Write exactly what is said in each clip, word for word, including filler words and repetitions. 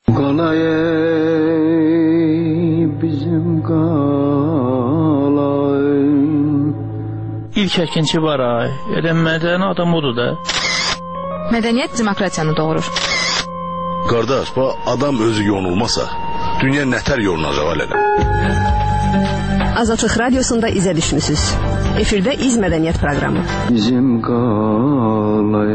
Qalay bizim qalay. İlk əkinçi var ay. Elə mədəni adam odur da. Mədəniyyət demokratiyanı doğurur. Qardaş, bu adam özü yonulmasa, dünya nətər yolunacaq elədim. Azadlıq Radiosunda izə düşmüsünüz. Efirdə İz Mədəniyyət proqramı. Bizim qalay.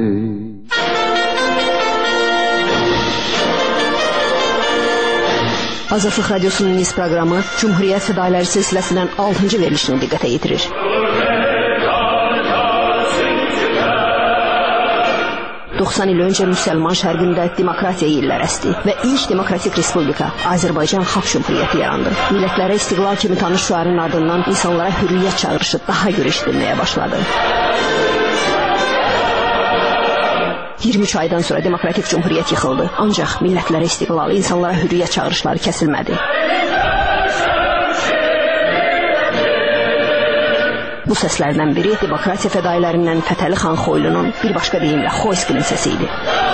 Azadlıq Radiosunun İz proqramı Cumhuriyyət Fədailləri silsiləsindən altıncı verilişini diqqətə yetirir. doxsan il öncə müsəlman şərqində demokratiya illər əsdi və ilk demokratik respublika Azərbaycan Xalq Cumhuriyyəti yarandı. Millətlərə istiqlal kimi tanış şüarın ardından insanlara hürriyyət çağırışı daha görə eşidilməyə başladı. iyirmi üç aydan sonra demokratik cumhuriyyət yıxıldı. Ancaq millətlərə istiqlal, insanlara hürriyyət çağırışları kəsilmədi. Bu səslərdən biri demokratiya fədaillərindən Fətəli xan Xoylunun, bir başqa deyimlə Xoyskinin səsi idi.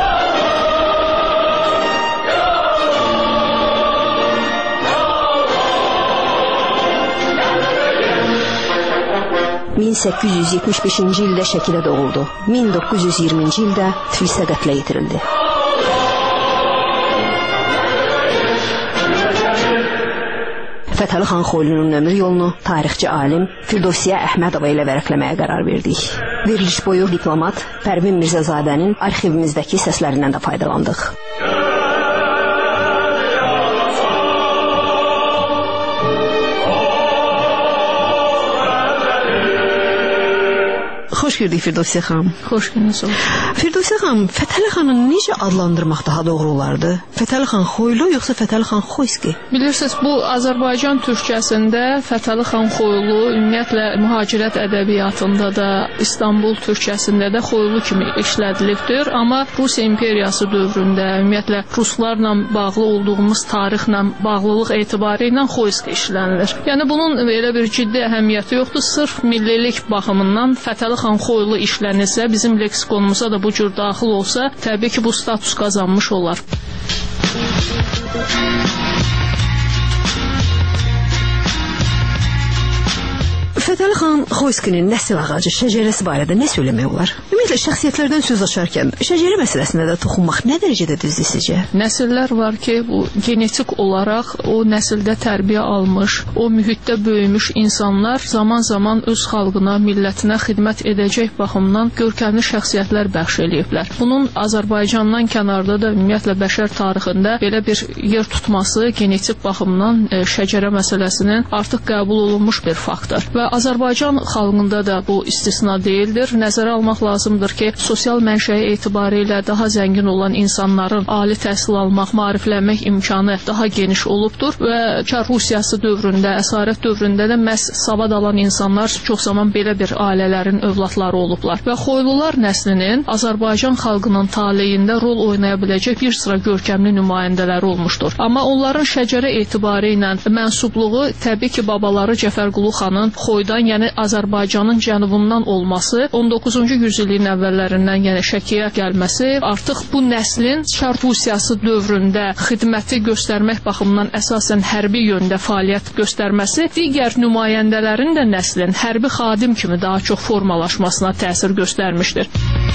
min səkkiz yüz yetmiş beşinci ildə Şəkidə doğuldu. min doqquz yüz iyirminci ildə Tiflisdə qətlə yetirildi. Fətəli xan Xoylunun ömür yolunu tarixçi alim Firdovsiyə Əhmədova ilə vərəqləməyə qərar verdik. Veriliş boyu diplomat Pərvin Mirzəzadənin arxivimizdəki səslərindən də faydalandıq. Xoş gördük Firdovsiyə xanım. Xoş gördünüz. Firdovsiyə xanım, Fətəli xanı necə adlandırmaq daha doğru olardı? Fətəli xan Xoylu yoxsa Fətəli xan Xoyski? Bilirsiniz, bu Azərbaycan türkçəsində Fətəli xan Xoylu ümumiyyətlə mühacirət ədəbiyyatında da, İstanbul türkçəsində də Xoylu kimi işlədilibdir. Amma Rusiya imperiyası dövründə ümumiyyətlə ruslarla bağlı olduğumuz tarixlə bağlılıq etibarı ilə Xoyski işlənilir. Yəni bunun elə bir ciddi əhəmiyyəti yoxdur. Sırf millilik baxımından Fətəli xan Xoylu işlənilsə, bizim leksikonumuza da bu cür daxil olsa, təbii ki, bu status qazanmış olar. Fətəli xan Xoyskinin nəsil ağacı, şəcərəsi barədə nə söyləmək olar? Ümumiyyətlə, şəxsiyyətlərdən söz açarkən şəcərə məsələsində də toxunmaq nə dərəcədə düzdür sizcə? Nəsillər var ki, bu genetik olaraq o nəsildə tərbiyə almış, o mühitdə böyümüş insanlar zaman-zaman öz xalqına, millətinə xidmət edəcək baxımdan görkəmli şəxsiyyətlər bəxş eləyiblər. Bunun Azərbaycandan kənarda da ümumiyyətlə bəşər tarixində belə bir yer tutması genetik baxımdan e, şəcərə məsələsinin artıq qəbul olunmuş bir faktdır. Və Azərbaycan xalqında da bu istisna deyildir. Nəzərə almaq lazımdır ki, sosial mənşəyi etibarilə daha zəngin olan insanların ali təhsil almaq, maariflənmək imkanı daha geniş olubdur və Çar Rusiyası dövründə, əsarət dövründə də məhz savad alan insanlar çox zaman belə bir ailələrin övladları olublar. Və Xoylular nəslinin Azərbaycan xalqının taleyində rol oynaya biləcək bir sıra görkəmli nümayəndələri olmuşdur. Amma onların şəcərə etibarı ilə mənsubluğu təbii ki, babaları Cəfərqulu xanın Xoydan, yəni Azərbaycanın cənubundan olması, on doqquzuncu yüzilliyin əvvəllərindən, yəni Şəkiyə gəlməsi, artıq bu nəslin Çar Rusiyası dövründə xidməti göstərmək baxımından əsasən hərbi yöndə fəaliyyət göstərməsi, digər nümayəndələrin də nəslin hərbi xadim kimi daha çox formalaşmasına təsir göstərmişdir.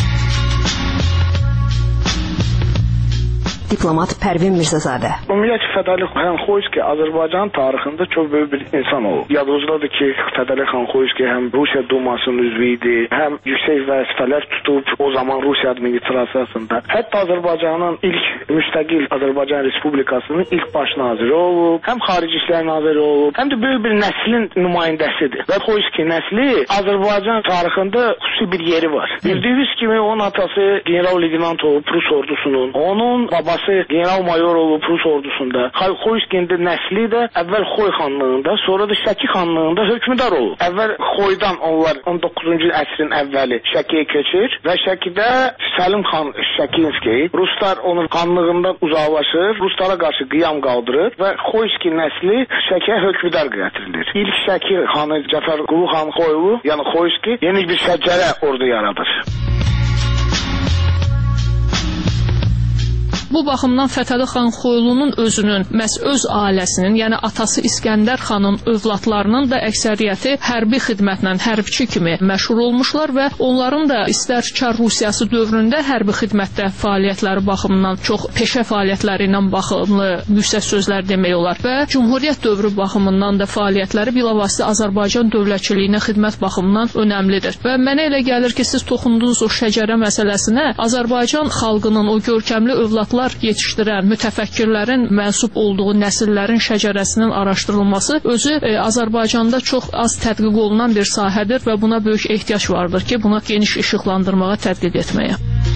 Diplomat Pərvin Mirzəzadə. Ümumiyyətlə Fətəli xan Xoyski Azərbaycan tarixində çox böyük bir insan olub. Yadınızdadır ki, Fətəli xan Xoyski həm Rusiya Dumasının üzvü idi, həm yüksək vəzifələr tutub o zaman Rusiya administrasiyasında. Hətta Azərbaycanın ilk müstəqil Azərbaycan Respublikasının ilk baş naziri olub, həm xarici işlər naziri olub, həm də böyük bir nəslin nümayəndəsidir. Və Xoyski nəsli Azərbaycan tarixində xüsusi bir yeri var. Bildiyiniz kimi onun atası general-leytenant olub Rus ordusunun, onun babası general-mayor olub Rus ordusunda. Xoyskinin nəsli də əvvəl Xoy xanlığında, sonra da Şəki xanlığında hökmdar olub. Əvvəl Xoydan onlar on doqquzuncu əsrin əvvəli Şəkiyə keçir və Şəkidə Səlim xan Şəkinski, Ruslar onun xanlığından uzaqlaşır, Ruslara qarşı qiyam qaldırır və Xoyski nəsli Şəkiyə hökmdar gətirilir. İlk Şəki xanı Cəfərqulu xan Xoylu, yəni Xoyski yeni bir şəcərə orada yaradır. Bu baxımdan Fətəli xan Xoylunun özünün, məhz öz ailəsinin, yəni atası İskəndər xanın övladlarının da əksəriyyəti hərbi xidmətlə, hərbçi kimi məşhur olmuşlar və onların da istər Çar Rusiyası dövründə hərbi xidmətdə fəaliyyətləri baxımından çox peşə fəaliyyətləri ilə baxımlı yüksək sözlər demək olar və Cümhuriyyət dövrü baxımından da fəaliyyətləri bilavasitə Azərbaycan dövlətçiliyinə xidmət baxımından önəmlidir. Və mənə elə gəlir ki, siz toxundunuz o şəcərə məsələsinə, Azərbaycan xalqının o görkəmli övladlar yetişdirən mütəfəkkirlərin mənsub olduğu nəsillərin şəcərəsinin araşdırılması özü e, Azərbaycanda çox az tədqiq olunan bir sahədir və buna böyük ehtiyac vardır ki, buna geniş işıqlandırmağa, tədqiq etməyə.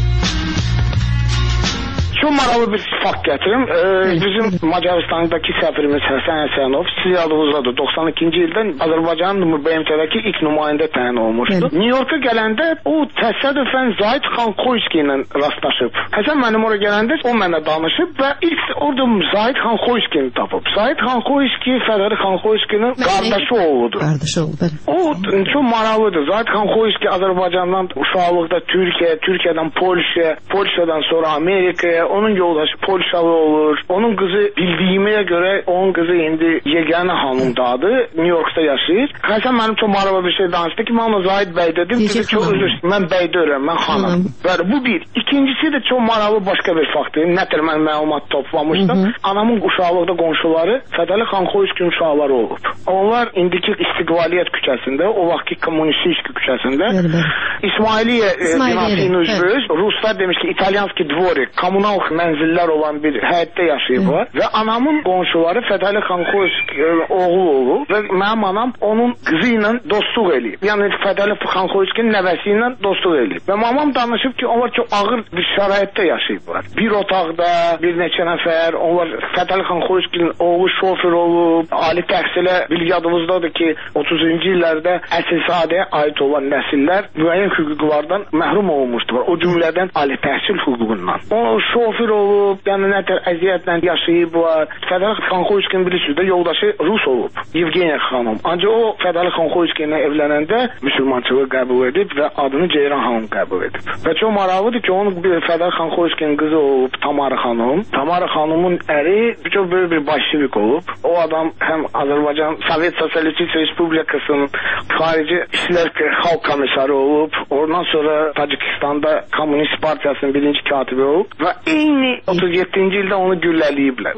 Çok maraqlı bir fakt getirim. Ee, bizim Macaristan'daki səfirimiz Həsən Həsənov siz yadınızdadır. doksan ikinci ildən Azərbaycanın B M T-dəki ilk nümayəndə təyin olmuşdu. Evet. New York'a gələndə o təsadüfən Zahid xan Xoyski ilə rastlaşıb. Həsən mənim oraya gələndə o mənə danışıb və ilk orada Zahid xan Xoyskini tapıb. Zahid xan Xoyski Fətəli xan Xoyskinin qardaşı oğludur. Qardaşı oğludur. O çok maraqlıdır. Zahid xan Xoyski Azərbaycandan uşaqlıqda Türkiyə, Türkiyədən Polşaya, Polşadan sonra Amerikaya, onun yoldaşı Polşalı olur. Onun kızı bildiğime göre onun kızı indi Yegane Hanım'dadır. New York'ta yaşayır. Həsən mənim çok maraqlı bir şey danışdı ki, bana Zahid Bey dedim ki, çok özür dilerim. Ben Bey deyirəm, ben xanım. Və bu bir. İkincisi de çok maraqlı başka bir faktdır. Nədir mən məlumat toplamışdım. Hı -hı. Anamın uşaqlıqda qonşuları Fətəli xan Xoyski'nin uşaqları olub. Onlar indiki İstiqlaliyyət küçəsində, o vaxtki Kommunistическi küçəsində İsmailiye binasının üzvü, Ruslar demiş ki, İtalyanski dvorik, kommunal mənzillər olan bir həyətdə yaşayıblar və anamın qonşuları Fətəli xan Xoyski oğlu olub və mənim anam onun qızı ilə dostluq eləyib. Yəni Fətəli xan Xoyskinin nəvəsi ilə dostluq eləyib. Və mamam danışıb ki, onlar çox ağır bir şəraitdə yaşayıblar. Bir otaqda bir neçə nəfər, onlar Fətəli xan Xoyskinin oğlu şofer olub, ali təhsilə bir yadımızdadır ki, otuzuncu illərdə əsilsadəyə aid olan nəsillər müəyyən hüquqlardan məhrum olmuşdular. O cümlədən ali təhsil hüququndan. O şofer olub, yəni nətər əziyyətlə yaşayıblar. Fətəli xan Xoyskinin bilirsiniz də yoldaşı Rus olub, Yevgeniya xanım. Ancaq o Fətəli xan Xoyski ilə evlənəndə müsəlmançılığı qəbul edib və adını Ceyran xanım qəbul edib. Və çox maraqlıdır ki, onun bir Fətəli xan Xoyskinin qızı olub Tamara xanım. Tamara xanımın əri çox böyük bir başçılık olub. O adam həm Azərbaycan Sovet Sosialist Respublikasının xarici İşlər Xalq Komissarı olub. Ondan sonra Tacikistanda Komünist Partiyasının birinci katibi olub və eyni otuz yeddinci ildə onu gülləliyiblər.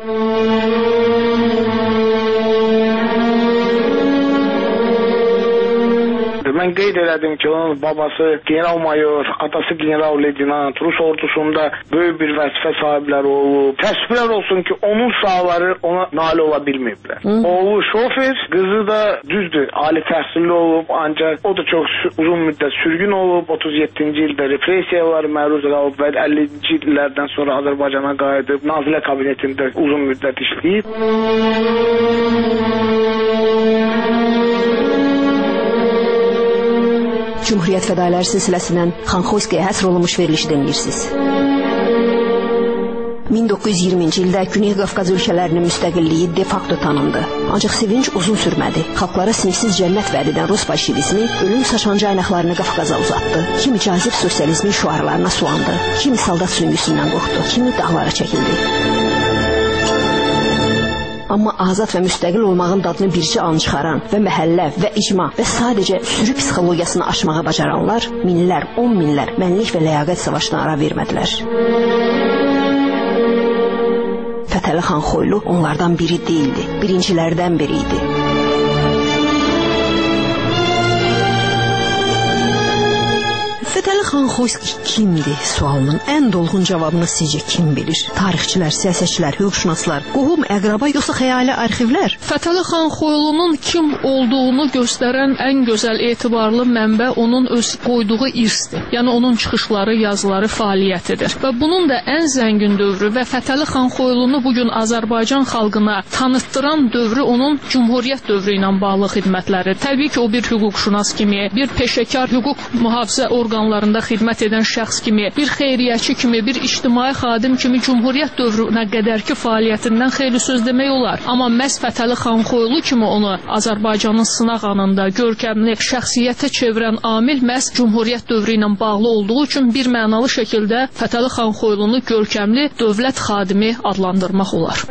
Mən qeyd elədim ki, onun babası general mayor, atası general leytenant, Rus ordusunda böyük bir vəzifə sahibləri olub. Təəssüflər olsun ki, onun uşaqları ona nail ola bilməyiblər. Oğlu şofer, qızı da düzdür, ali təhsilli olub, ancaq o da çox uzun müddət sürgün olub. otuz yeddinci ildə repressiyalara məruz qalıb və əllinci illərdən sonra Azərbaycana qayıdıb, Nazirlər Kabinetində uzun müddət işləyib. Cumhuriyyət fədailər silsiləsindən Xan Xoyskiyə həsr olunmuş verilişi dinləyirsiniz. min doqquz yüz iyirminci ildə Güney Qafqaz ölkələrinin müstəqilliyi de facto tanındı. Ancaq sevinç uzun sürmədi. Xalqlara sinifsiz cənnət vəd edən Rus bolşevizmi ölüm saçan caynaqlarını Qafqaza uzatdı. Kimi cazib sosializmin şüarlarına suandı. Kimi saldat süngüsündən qorxdu. Kimi dağlara çəkildi. Amma azad və müstəqil olmağın dadını bircə an çıxaran və məhəllə və icma və sadəcə sürü psixologiyasını aşmağa bacaranlar minlər, on minlər mənlik və ləyaqət savaşına ara vermədilər. Fətəli xan Xoylu onlardan biri değildi, birincilərdən biri idi. Fətəli xan Xoyski kimdir sualının ən dolğun cavabını sizcə kim bilir? Tarixçilər, siyasətçilər, hüquqşünaslar, qohum, əqraba yoxsa xəyali arxivlər? Fətəli xan Xoylunun kim olduğunu göstərən ən gözəl etibarlı mənbə onun öz qoyduğu irsdir. Yəni onun çıxışları, yazıları, fəaliyyətidir. Və bunun da ən zəngin dövrü və Fətəli xan Xoylunu bugün Azərbaycan xalqına tanıtdıran dövrü onun Cümhuriyyət dövrü ilə bağlı xidmətləri. Təbii ki, o bir hüquqşünas kimi, bir peşəkar hüquq mühafizə orqanlarında xidmət edən şəxs kimi, bir xeyriyyəçi kimi, bir ictimai xadim kimi Cümhuriyyət dövrünə qədərki fəaliyyətindən xeyli söz demək olar. Amma məhz Fətəli Xanxoylu kimi onu Azərbaycanın sınaq anında görkəmli şəxsiyyətə çevirən amil məhz Cümhuriyyət dövrü ilə bağlı olduğu üçün bir mənalı şəkildə Fətəli Xanxoylunu görkəmli dövlət xadimi adlandırmaq olar.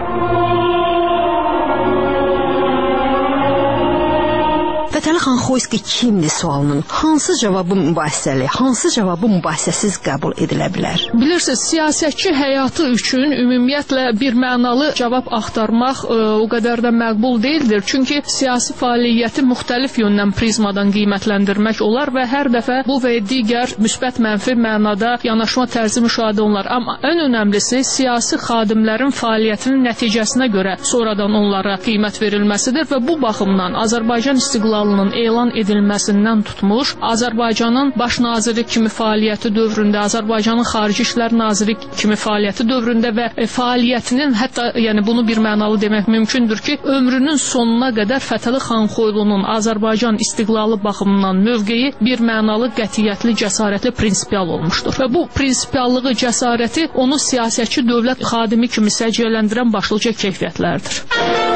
Fətəli Xanxoyski kimdir sualının hansı cavabı mübahisəli, hansı cavabı mübahisəsiz qəbul edilə bilər? Bilirsiniz, siyasətçi həyatı üçün ümumiyyətlə bir mənalı cavab axtarmaq ə, o qədər də məqbul deyildir. Çünki siyasi fəaliyyəti müxtəlif yöndən prizmadan qiymətləndirmək olar və hər dəfə bu və digər müsbət mənfi mənada yanaşma tərzi müşahidə olunur. Amma ən önəmlisi siyasi xadimlərin fəaliyyətinin nəticəsinə görə sonradan onlara qiymət verilməsidir və bu baxımdan Azərbaycan istiqlalının elan edilməsindən tutmuş, Azərbaycanın baş naziri kimi fəaliyyəti dövründə, Azərbaycanın xarici İşlər naziri kimi fəaliyyəti dövründə və e, fəaliyyətinin, hətta yəni bunu bir mənalı demək mümkündür ki, ömrünün sonuna qədər Fətəli Xanxoylunun Azərbaycan istiqlalı baxımından mövqeyi bir mənalı, qətiyyətli, cəsarətli, prinsipial olmuşdur. Və bu prinsipiallığı, cəsarəti onu siyasətçi dövlət xadimi kimi səciyyələndirən başlıca keyfiyyətlərdir.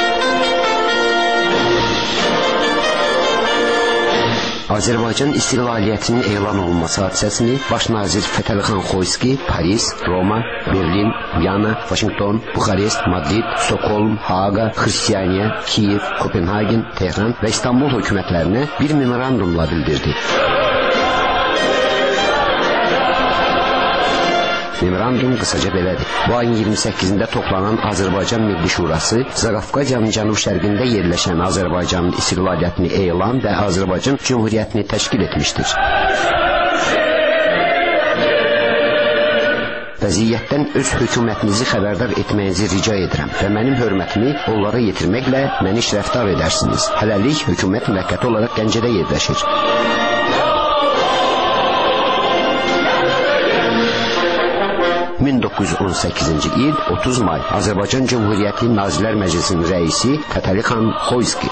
Azərbaycan istiqlaliyyətinin elan olunması hadisəsini baş nazir Fətəli Xanxoyski Paris, Roma, Berlin, Viyana, Vaşinqton, Buxarest, Madrid, Stokholm, Haaga, Xristianiya, Kiyev, Kopenhagen, Tehran və İstanbul hökumətlərinə bir memorandumla bildirdi. Memorandum qısaca belədir. Bu ayın iyirmi səkkizində toplanan Azərbaycan Milli Şurası Zaqafqaziyanın cənub-şərqində yerləşən Azərbaycanın istiqlaliyyətini elan və Azərbaycan Cümhuriyyətini təşkil etmişdir. Vəziyyətdən öz hökumətinizi xəbərdar etməyinizi rica edirəm və mənim hörmətimi onlara yetirməklə məni şərəfdar edərsiniz. Hələlik hökumət müvəqqəti olaraq Gəncədə yerləşir. min doqquz yüz on səkkizinci il otuz may Azərbaycan Cümhuriyyəti Nazirlər Məclisinin rəisi Fətəli Xanxoyski.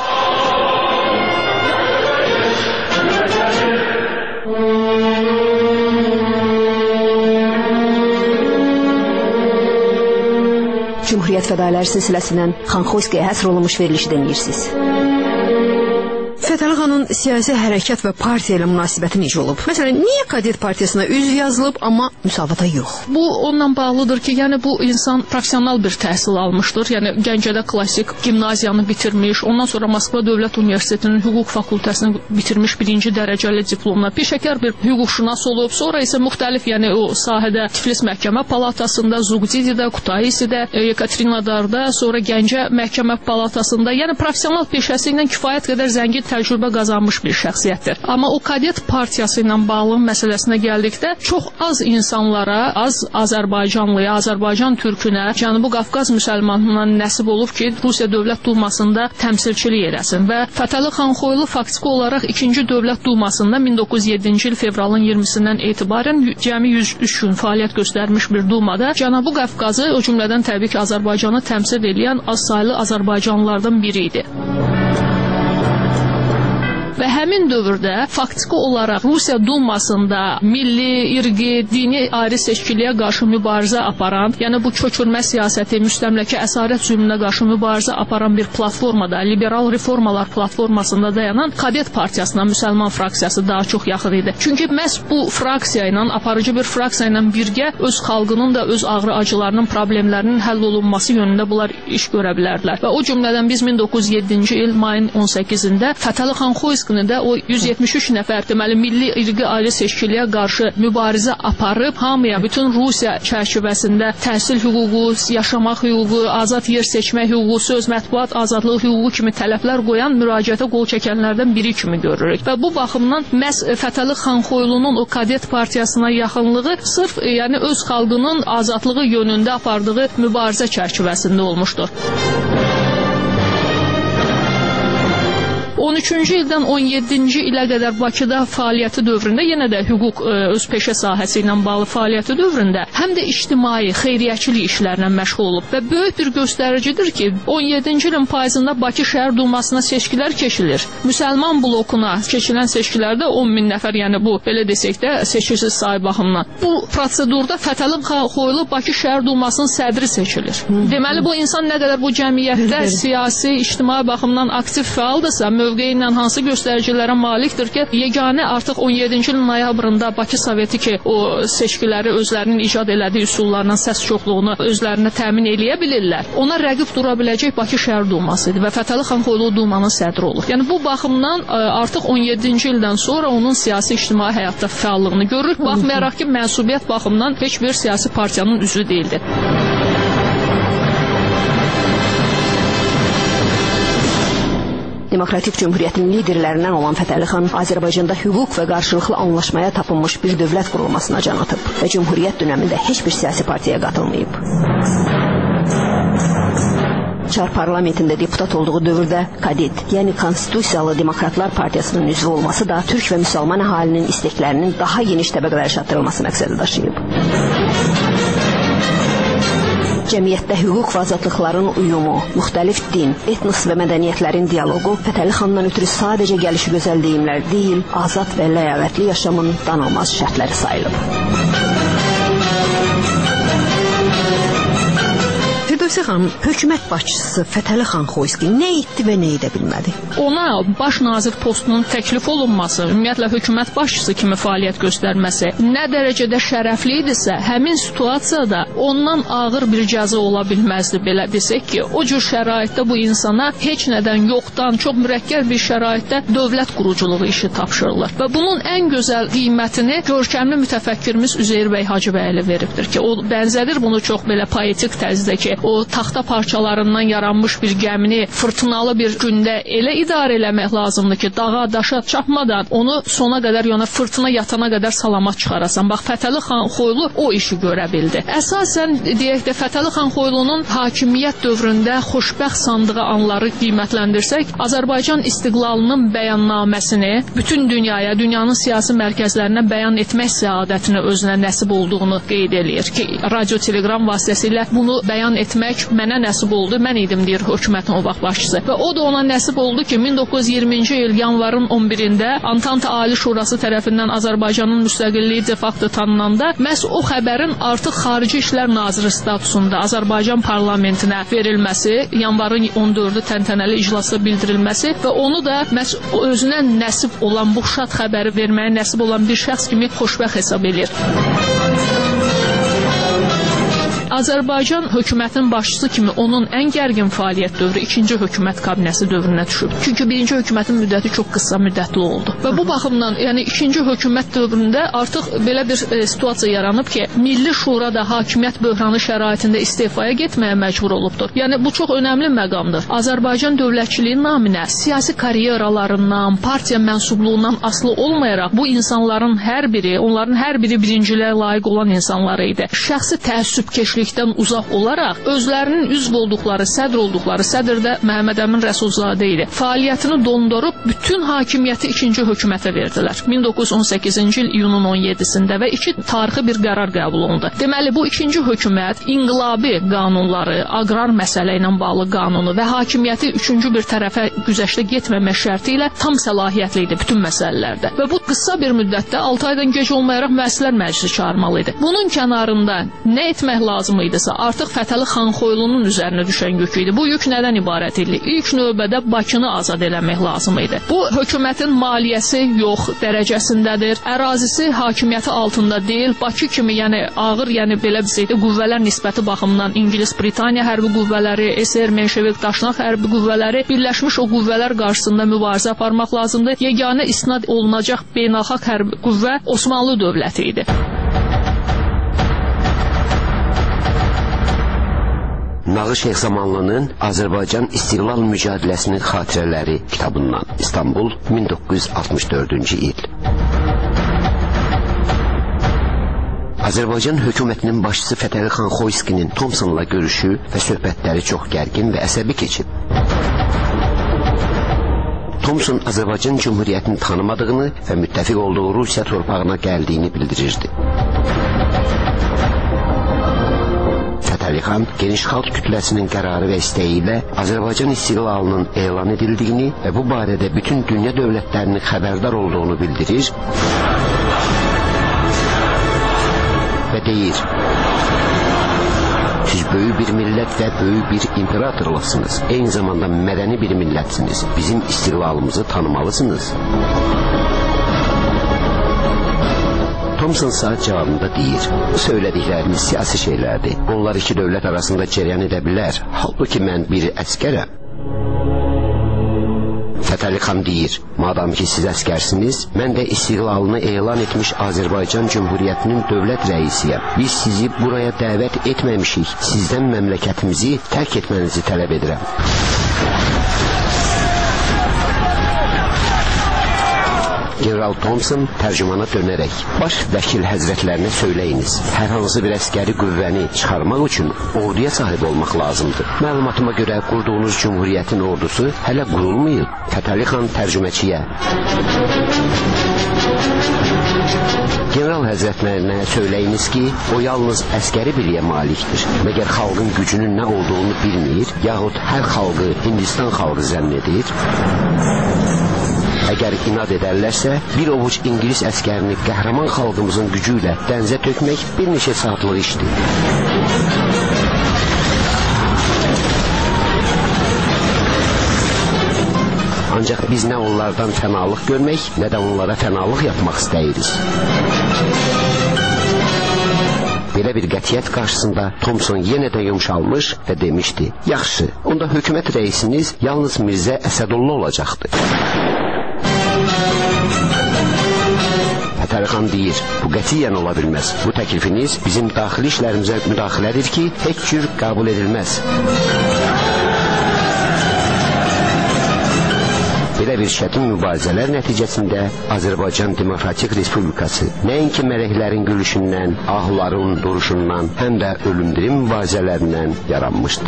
Cümhuriyyət fədailər silsiləsindən Xanxoyskiyə həsr olunmuş verilişi dinləyirsiniz. Fətəli xanın siyasi hərəkat və partiya ilə münasibəti necə olub? Məsələn, niyə Kadet partiyasına üzv yazılıb, amma müsavata yox? Bu onunla bağlıdır ki, yəni bu insan professional bir təhsil almışdır. Yəni Gəncədə klassik gimnaziyanı bitirmiş, ondan sonra Moskva Dövlət Universitetinin hüquq fakültəsini bitirmiş birinci dərəcəli diplomla peşəkar bir hüquqşünas olub. Sonra isə müxtəlif, yəni o sahədə Tiflis Məhkəmə Palatasında, Zuqdididə, Kutaisidə, Yekaterinodarda, sonra Gəncə Məhkəmə Palatasında, yəni professional peşəsi ilə kifayət qədər zəngin təcrübə qazanmış bir şəxsiyyətdir. Amma o Kadet partiyası ilə bağlı məsələsinə gəldikdə çox az insanlara, az Azərbaycanlıya, Azərbaycan türkünə, Cənubi Qafqaz müsəlmanlarına nəsib olub ki, Rusiya Dövlət Dumasında təmsilçilik edəsin və Fətəli Xanxoylu faktiki olaraq ikinci Dövlət Dumasında min doqquz yüz yeddinci il fevralın iyirmisindən etibarən cəmi yüz üç gün fəaliyyət göstərmiş bir dumada Cənubi Qafqazı, o cümlədən təbii ki, Azərbaycanı təmsil edən az saylı Azərbaycanlılardan biri idi. Və həmin dövrdə faktiki olaraq Rusiya Dumasında milli, irqi, dini ayrı seçkiliyə qarşı mübarizə aparan, yəni bu köçürmə siyasəti, müstəmləkə əsarət zülmünə qarşı mübarizə aparan bir platformada, liberal reformalar platformasında dayanan Kadet partiyasına müsəlman fraksiyası daha çox yaxın idi. Çünki məhz bu fraksiya ilə, aparıcı bir fraksiya ilə birgə öz xalqının da öz ağrı acılarının, problemlərinin həll olunması yönündə bunlar iş görə bilərdilər. Və o cümlədən biz min doqquz yüz yeddinci il mayın on səkkizində Fətəli Xanxoyski də o yüz yetmiş üç nəfər deməli milli irqi ayrı seçkiliyə qarşı mübarizə aparıb hamıya bütün Rusiya çərçivəsində təhsil hüququ, yaşamaq hüququ, azad yer seçmək hüququ, söz mətbuat azadlığı hüququ kimi tələblər qoyan müraciətə qol çəkənlərdən biri kimi görürük. Və bu baxımdan məhz Fətəli Xanxoylunun o Kadet partiyasına yaxınlığı sırf yəni öz xalqının azadlığı yönündə apardığı mübarizə çərçivəsində olmuşdur. on üçüncü ildən on yeddinci ilə qədər Bakıda fəaliyyəti dövründə, yenə də hüquq ə, öz peşə sahəsi ilə bağlı fəaliyyəti dövründə həm də ictimai, xeyriyyəçilik işlərlə məşğul olub və böyük bir göstəricidir ki, on yeddinci ilin payızında Bakı şəhər dumasına seçkilər keçilir. Müsəlman blokuna keçilən seçkilərdə on min nəfər, yəni bu, belə desək də, seçici sayı baxımından. Bu prosedurda Fətəli xan Xoylu Bakı şəhər dumasının sədri seçilir. Deməli, bu insan nə qədər bu cəmiyyətdə siyasi, ictimai baxımdan aktiv fəaldırsa, mövqeyi ilə hansı göstəricilərə malikdir ki, yeganə artıq on yeddinci ilin noyabrında Bakı Soveti ki, o seçkiləri özlərinin icad elədiyi üsullarla səs çoxluğunu özlərinə təmin eləyə bilirlər. Ona rəqib dura biləcək Bakı şəhər duması idi və Fətəli xan Xoylu dumanın sədri olur. Yəni bu baxımdan artıq on yeddinci ildən sonra onun siyasi, ictimai həyatda fəallığını görürük. Baxmayaraq ki, mənsubiyyət baxımından heç bir siyasi partiyanın üzvü deyildi. Demokratik Cümhuriyyətin liderlərindən olan Fətəli xan Azərbaycanda hüquq və qarşılıqlı anlaşmaya tapılmış bir dövlət qurulmasına can atıb və Cümhuriyyət dönəmində heç bir siyasi partiyaya qatılmayıb. Çar parlamentində deputat olduğu dövrdə Kadid, yəni Konstitusiyalı Demokratlar Partiyasının üzvü olması da türk və müsəlman əhalinin isteklərinin daha geniş təbəqələrə çatdırılması məqsədi daşıyıb. Cəmiyyətdə hüquq və azadlıqların uyumu, müxtəlif din, etnos və mədəniyyətlərin dialoqu Fətəli xandan ötürü sadəcə gəlişi gözəl deyimlər deyil, azad və ləyaqətli yaşamın danılmaz şərtləri sayılıb. Firdevsə xanım, hökumət başçısı Fətəli xan Xoyski nə etdi və nə edə bilmədi? Ona baş nazir postunun təklif olunması, ümumiyyətlə hökumət başçısı kimi fəaliyyət göstərməsi nə dərəcədə şərəfli idisə, həmin situasiyada ondan ağır bir cəza ola bilməzdi, belə desək ki, o cür şəraitdə bu insana heç nədən, yoxdan, çox mürəkkəb bir şəraitdə dövlət quruculuğu işi tapşırılır. Və bunun ən gözəl qiymətini görkəmli mütəfəkkirimiz Üzeyir bəy Hacıbəyli veribdir ki, o bənzədir bunu çox belə poetik tərzdə ki, o taxta parçalarından yaranmış bir gəmini fırtınalı bir gündə elə idarə eləmək lazımdır ki, dağa, daşa çapmadan onu sona qədər, yəni fırtına yatana qədər salamat çıxarasan. Bax, Fətəli xan Xoylu o işi görə bildi. Əsasən, deyək də, Fətəli xan Xoylunun hakimiyyət dövründə xoşbəxt sandığı anları qiymətləndirsək, Azərbaycan istiqlalının bəyannaməsini bütün dünyaya, dünyanın siyasi mərkəzlərinə bəyan etmək səadətini özünə nəsib olduğunu qeyd eləyir ki, radio, telegram vasitəsilə bunu bəyan etmək mənə nəsib oldu. Mən idim, deyir hökumətin o vaxt başçısı. Və o da ona nəsib oldu ki, min doqquz yüz iyirminci il yanvarın on birində Antanta Ali Şurası tərəfindən Azərbaycanın müstəqilliyi de facto tanınanda məhz o xəbərin artıq Xarici İşlər Naziri statusunda Azərbaycan parlamentinə verilməsi, yanvarın on dördü təntənəli iclasda bildirilməsi və onu da məhz özünə nəsib olan bu şad xəbəri verməyə nəsib olan bir şəxs kimi xoşbəxt hesab edir. Azərbaycan hökumətinin başçısı kimi onun ən gərgin fəaliyyət dövrü ikinci hökumət kabinəsi dövrünə düşüb. Çünki birinci hökumətin müddəti çox qısa müddətli oldu. Və bu baxımdan, yəni ikinci hökumət dövründə artıq belə bir e, situasiya yaranıb ki, Milli Şura da hakimiyyət böhranı şəraitində istefaya getməyə məcbur olubdur. Yəni bu çox önəmli məqamdır. Azərbaycan dövlətçiliyi naminə siyasi karyeralarından, partiya mənsubluğundan asılı olmayaraq bu insanların hər biri, onların hər biri birinciliyə layiq olan insanları idi. Şəxsi təəssübkeşlik uzaq olaraq özlərinin üzv olduqları, sədr olduqları, sədr də Məhəmməd Əmin Rəsulzadə idi. Fəaliyyətini dondurub bütün hakimiyyəti ikinci hökumətə verdilər. min doqquz yüz on səkkizinci il iyunun on yeddisində və iki tarixi bir qərar qəbul olundu. Deməli, bu ikinci hökumət inqilabi qanunları, aqrar məsələ ilə bağlı qanunu və hakimiyyəti üçüncü bir tərəfə güzəştə getməmək şərti ilə tam səlahiyyətli idi bütün məsələlərdə. Və bu qısa bir müddətdə altı aydan gec olmayaraq Müəssislər Məclisi çağırmalı idi. Bunun kənarında nə etmək lazım idisə, artıq Fətəli xan Xoylunun üzərinə düşən yük idi. Bu yük nədən ibarət idi? İlk növbədə Bakını azad eləmək lazım idi. Bu, hökumətin maliyyəsi yox dərəcəsindədir. Ərazisi hakimiyyəti altında deyil. Bakı kimi, yəni ağır, yəni belə bizdə qüvvələr nisbəti baxımından İngilis, Britaniya hərbi qüvvələri, S R, Menşevik, Daşnaq hərbi qüvvələri birləşmiş o qüvvələr qarşısında mübarizə aparmaq lazımdır. Yeganə isnad olunacaq beynəlxalq hərbi qüvvə Osmanlı dövləti idi. Nağı Şeyx Zamanlının Azərbaycan İstiqlal Mücadiləsinin Xatirələri kitabından, İstanbul, min doqquz yüz altmış dördüncü il. Azərbaycan hökumətinin başçısı Fətəli xan Xoyskinin Thomsonla görüşü və söhbətləri çox gərgin və əsəbi keçib. Thompson Azərbaycan Cümhuriyyətini tanımadığını və müttəfiq olduğu Rusiya torpağına gəldiyini bildirirdi. Fətəli xan geniş xalq kütləsinin qərarı və istəyi ilə Azərbaycan istiqlalının elan edildiyini və bu barədə bütün dünya dövlətlərinin xəbərdar olduğunu bildirir və deyir: siz böyük bir millət və böyük bir imperatorluqsınız. Eyni zamanda mədəni bir millətsiniz. Bizim istiqlalımızı tanımalısınız. Thompson saat cavabında deyir: bu söylədiklərimiz siyasi şeylərdir. Onlar iki dövlət arasında cəryan edə bilər. Halbuki mən bir əskərəm. Fətəli xan deyir: madam ki siz əskərsiniz, mən də istiqlalını elan etmiş Azərbaycan Cümhuriyyətinin dövlət rəisiyəm. Biz sizi buraya dəvət etməmişik. Sizdən məmləkətimizi tərk etmənizi tələb edirəm. General Thompson tərcümana dönərək: baş vəkil həzrətlərinə söyləyiniz, hər hansı bir əskəri qüvvəni çıxarmaq üçün orduya sahib olmaq lazımdır. Məlumatıma görə qurduğunuz cümhuriyyətin ordusu hələ qurulmayıb. Fətəli xan tərcüməçiyə: general həzrətlərinə söyləyiniz ki, o yalnız əskəri biliyə malikdir. Məgər xalqın gücünün nə olduğunu bilmir, yaxud hər xalqı Hindistan xalqı zənn edir? Əgər inad edərlərsə, bir ovuc İngilis əskərini qəhrəman xalqımızın gücü ilə dənizə tökmək bir neçə saatlıq işdir. Ancaq biz nə onlardan fənalıq görmək, nə də onlara fənalıq yapmaq istəyirik. Belə bir qətiyyət qarşısında Thompson yenə də yumşalmış və demişdi: yaxşı, onda hökumət rəisiniz yalnız Mirzə Əsədullah olacaqdır. Fətəli xan deyir: bu qətiyyən ola bilməz. Bu təklifiniz bizim daxili işlərimizə müdaxilədir ki, heç cür qəbul edilməz. Belə bir çətin mübarizələr nəticəsində Azərbaycan Demokratik Respublikası nəinki mələklərin gülüşündən, ahların duruşundan, həm də ölümdirim mübarizələrindən yaranmışdı.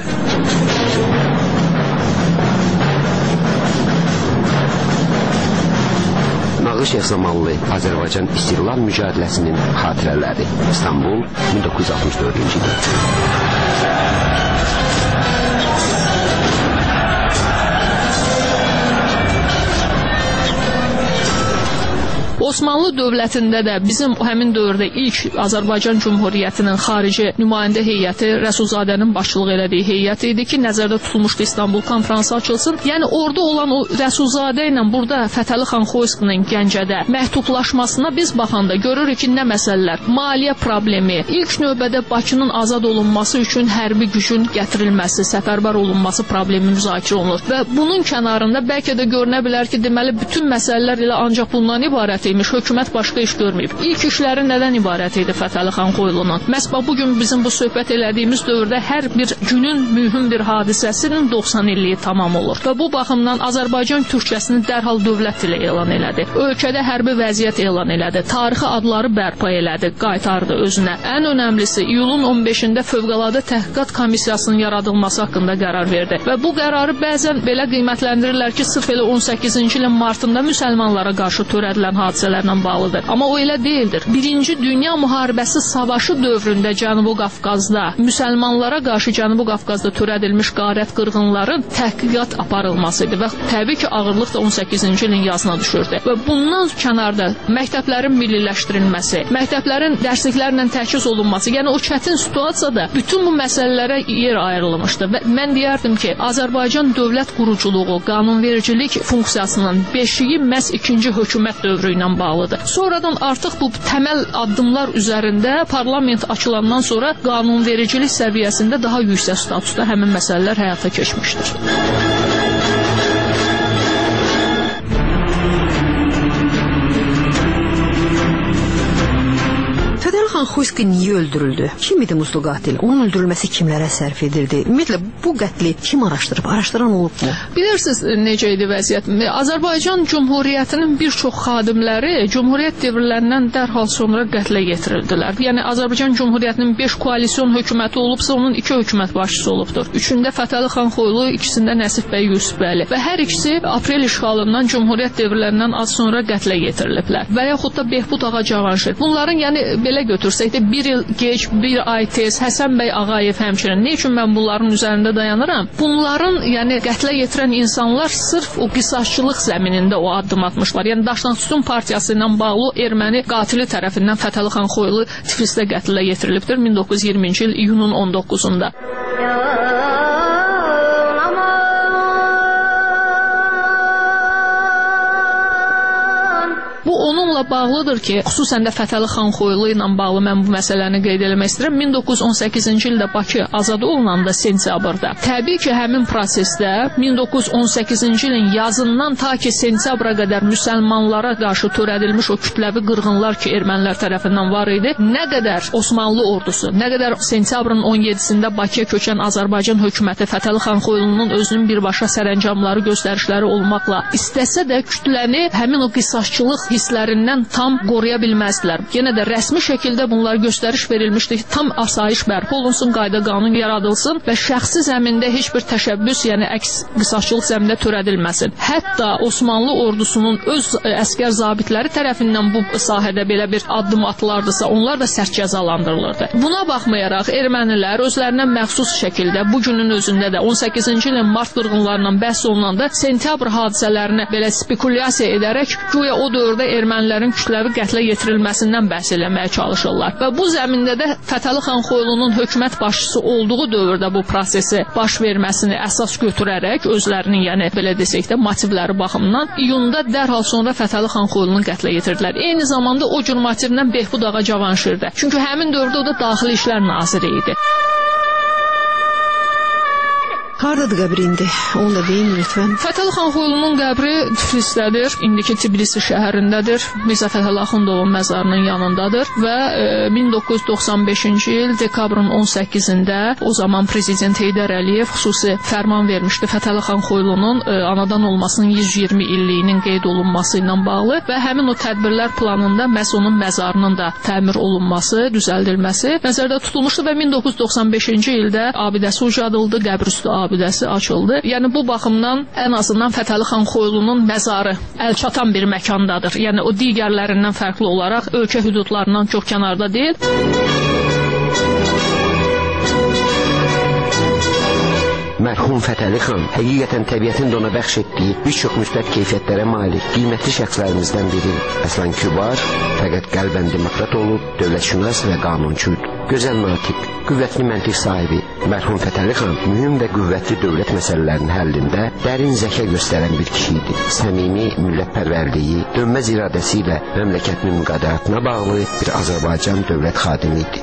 Nağış Yasamanlı Azərbaycan İstiqlal Mücadiləsinin xatirələri. İstanbul, min doqquz yüz altmış dördüncü il. Osmanlı dövlətində də bizim həmin dövrdə ilk Azərbaycan Cümhuriyyətinin xarici nümayəndə heyəti Rəsulzadənin başçılıq elədiyi heyət idi ki, nəzərdə tutulmuşdu İstanbul konfransı açılsın. Yəni orada olan o Rəsulzadə ilə burada Fətəli xan Xoyskinin Gəncədə məhdudlaşmasına biz baxanda görürük ki, nə məsələlər? Maliyyə problemi, ilk növbədə Bakının azad olunması üçün hərbi gücün gətirilməsi, səfərbər olunması problemi müzakirə olunur. Və bunun kənarında bəlkə də görünə bilər ki, deməli bütün məsələlər elə ancaq bundan ibarət imiş. Hökumət başqa iş görməyib. İlk işləri nədən ibarət idi Fətəli xan Xoylunun? Məhz bugün bizim bu söhbət elədiyimiz dövrdə hər bir günün mühüm bir hadisəsinin doxsan illiyi tamam olur. Və bu baxımdan Azərbaycan Türkçəsini dərhal dövlət ilə elan elədi. Ölkədə hərbi vəziyyət elan elədi. Tarixi adları bərpa elədi, qaytardı özünə. Ən önəmlisi iyulun on beşində Fövqəladə Təhqiqat Komissiyasının yaradılması haqqında qərar verdi. Və bu qərarı bəzən belə qiymətləndirirlər ki, sırf elə on səkkizinci ilin martında müsəlmanlara qarşı törədilən hadisələrlə bağlıdır. Amma o elə deyildir. Birinci Dünya Müharibəsi savaşı dövründə Cənubi Qafqazda müsəlmanlara qarşı Cənubi Qafqazda törədilmiş qarət qırğınların təhqiqat aparılması idi və təbii ki, ağırlıq da on səkkizinci ilin yazına düşürdü. Və bundan kənarda məktəblərin milliləşdirilməsi, məktəblərin dərsliklərlə təchiz olunması, yəni o çətin situasiyada bütün bu məsələlərə yer ayrılmışdı. Və mən deyərdim ki, Azərbaycan dövlət quruculuğu, qanunvericilik funksiyasının beşiyi məhz ikinci hökumət dövrü ilə bağlıdır. Sonradan artıq bu təməl addımlar üzərində parlament açılandan sonra qanunvericilik səviyyəsində daha yüksək statusda həmin məsələlər həyata keçmişdir. Fətəli xan Xoyski niyə öldürüldü? Kim idi muzlu qatil? Onun öldürülməsi kimlərə sərf edildi? Ümumiyyətlə bu qətli kim araşdırıb? Araşdıran olubmu? Bilirsiniz necə idi vəziyyət? Azərbaycan Cümhuriyyətinin bir çox xadimləri Cümhuriyyət dövrlərindən dərhal sonra qətlə yetirildilər. Yəni Azərbaycan Cümhuriyyətinin beş koalisyon hökuməti olubsa, onun iki hökumət başçısı olubdur. Üçündə Fətəli xan Xoylu, ikisində Nəsib bəy Yusufbəli və hər ikisi aprel işğalından Cümhuriyyət dövrlərindən az sonra qətlə yetiriliblər. Və yaxud da Behbud ağa Cavanşir. Bunların yəni belə götürsək də bir il geç, bir ay tez Həsən bəy Ağayev həmçinin. Nə üçün mən bunların üzərində dayanıram? Bunların yəni qətlə yetirən insanlar sırf o qisasçılıq zəminində o addım atmışlar. Yəni Daşnaqsütun partiyası ilə bağlı erməni qatili tərəfindən Fətəli xan Xoylu Tiflisdə qətlə yetirilibdir min doqquz yüz iyirminci il iyunun on doqquzunda. Bu onunla bağlıdır ki, xüsusən də Fətəli xan Xoylu ilə bağlı mən bu məsələni qeyd etmək istəyirəm. min doqquz yüz on səkkizinci ildə Bakı azad olunanda sentyabrda. Təbii ki, həmin prosesdə min doqquz yüz on səkkizinci ilin yazından ta ki sentyabra qədər müsəlmanlara qarşı törədilmiş o kütləvi qırğınlar ki, ermənilər tərəfindən var idi. Nə qədər Osmanlı ordusu, nə qədər sentyabrın on yedisində Bakıya köçən Azərbaycan hökuməti Fətəli xan Xoylunun özünün birbaşa sərəncamları, göstərişləri olmaqla istəsə də kütləni həmin o qisasçılıq hisslərindən tam qoruya bilməzdilər. Yenə də rəsmi şəkildə bunlar göstəriş verilmişdi ki, tam asayiş bərpa olunsun, qayda qanun yaradılsın və şəxsi zəmində heç bir təşəbbüs, yəni əks qisasçılıq zəmində törədilməsin. Hətta Osmanlı ordusunun öz əskər zabitləri tərəfindən bu sahədə belə bir addım atılardısa, onlar da sərt cəzalandırılırdı. Buna baxmayaraq ermənilər özlərinə məxsus şəkildə bu günün özündə də on səkkizinci ilin mart qırğınlarından bəhs olunanda sentyabr hadisələrini belə spekulyasiya edərək güya o dövrdə ermənilərin kütləvi qətlə yetirilməsindən bəhs eləməyə çalışırlar. Və bu zəmində də Fətəli xan Xoylunun hökumət başçısı olduğu dövrdə bu prosesi baş verməsini əsas götürərək özlərinin, yəni belə desək də motivləri baxımından iyunda dərhal sonra Fətəli xan Xoylunun qətlə yetirdilər. Eyni zamanda o cür motivlə Behbud ağa Cavanşirdə. Çünki həmin dövrdə o da Daxili İşlər naziri idi. Hardadır qəbri indi? Onu da deyin lütfən. Fətəli xan Xoylunun qəbri Tiflisdədir. İndiki Tbilisi şəhərindədir. Mirzə Fətəli Axundovun məzarının yanındadır və e, min doqquz yüz doxsan beşinci il dekabrın on səkkizində o zaman prezident Heydər Əliyev xüsusi fərman vermişdi Fətəli xan Xoylunun e, anadan olmasının yüz iyirmi illiyinin qeyd olunması ilə bağlı və həmin o tədbirlər planında məhz onun məzarının da təmir olunması, düzəldilməsi nəzərdə tutulmuşdu və min doqquz yüz doxsan beşinci ildə abidəsi ucadıldı, qəbrüstü abidəsi açıldı. Yəni bu baxımdan ən azından Fətəli xan Xoylunun məzarı əlçatan bir məkandadır. Yəni o digərlərindən fərqli olaraq ölkə hüdudlarından çox kənarda deyil. Mərhum Fətəli xan həqiqətən təbiətin də ona bəxş etdiyi bir çox müsbət keyfiyyətlərə malik qiymətli şəxslərimizdən biri. Əslan kübar, fəqət qəlbən demokrat olub, dövlətşünas və qanunçuydu. Gözəl natiq, qüvvətli məntiq sahibi mərhum Fətəli xan mühüm və qüvvətli dövlət məsələlərinin həllində dərin zəka göstərən bir kişi idi. Səmimi millətpərvərliyi, dönməz iradəsi ilə məmləkətinin müqəddəratına bağlı bir Azərbaycan dövlət xadimi idi.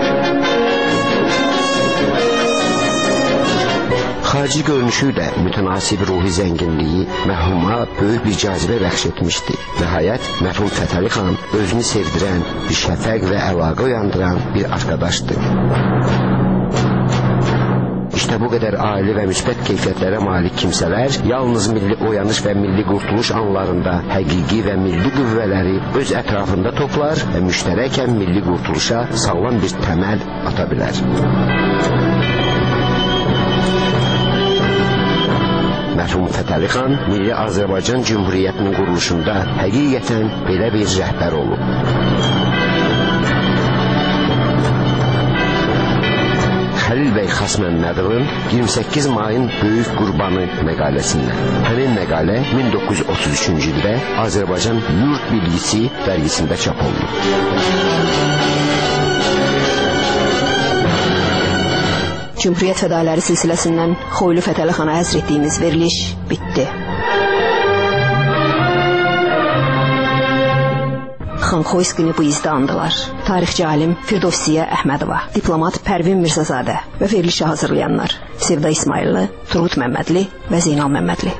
Xarici görünüşü də mütənasib ruhi zənginliyi mərhuma böyük bir cazibə bəxş etmişdi. Nəhayət, mərhum Fətəli xan özünü sevdirən, bir şəfəq və əlaqə uyandıran bir arkadaşdı. İşte bu qədər aili və müsbət keyfiyyətlərə malik kimsələr yalnız milli oyanış və milli qurtuluş anlarında həqiqi və milli qüvvələri öz ətrafında toplar və müştərəkən milli qurtuluşa sağlam bir təməl ata bilər. Mərhum Fətəli xan Milli Azərbaycan Cümhuriyyətinin quruluşunda həqiqətən belə bir rəhbər olub. Xəlil bəy Xasməmmədovun iyirmi səkkiz mayın Böyük Qurbanı məqaləsindən. Həmin məqalə min doqquz yüz otuz üçüncü ildə Azərbaycan Yurt Bilgisi dərgisində çap olunub. Cümhuriyyət fədaləri silsiləsindən Xoylu Fətəli xana həsr etdiyimiz veriliş bitdi. Xan Xoyskini bu izdə andılar. Tarixçi alim Firdovsiyə Əhmədova, diplomat Pərvin Mirzazadə və verilişi hazırlayanlar Sevda İsmayıllı, Turgut Məmmədli və Zeynal Məmmədli.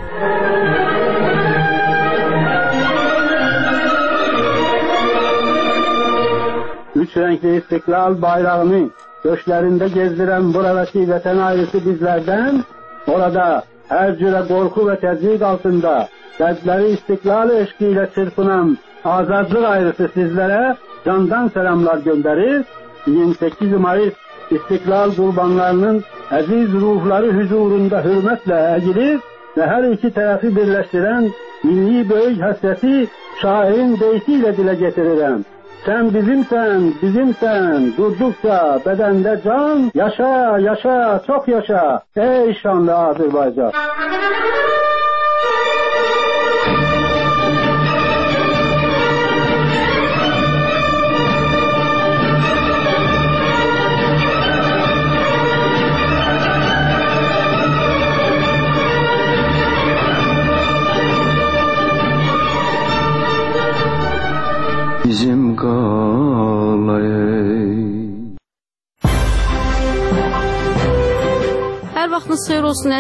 üç üç renkli istiklal bayrağını göçlerinde gezdiren buradaki vatan ailesi bizlerden, orada her cüre korku ve tezyiq altında kalpleri istiklal eşkiyle çırpınan azadlık ailesi sizlere candan selamlar gönderir. yirmi sekiz Mayıs istiklal kurbanlarının aziz ruhları huzurunda hürmetle eğilir ve her iki tarafı birleştiren milli büyük hasreti şairin deyişiyle dile getiririm. Sen bizimsen, bizimsen, durdukça bedende can, yaşa, yaşa, çok yaşa, ey şanlı Azerbaycan. Bizim qalayay. Hər vaxtınız xeyir olsun.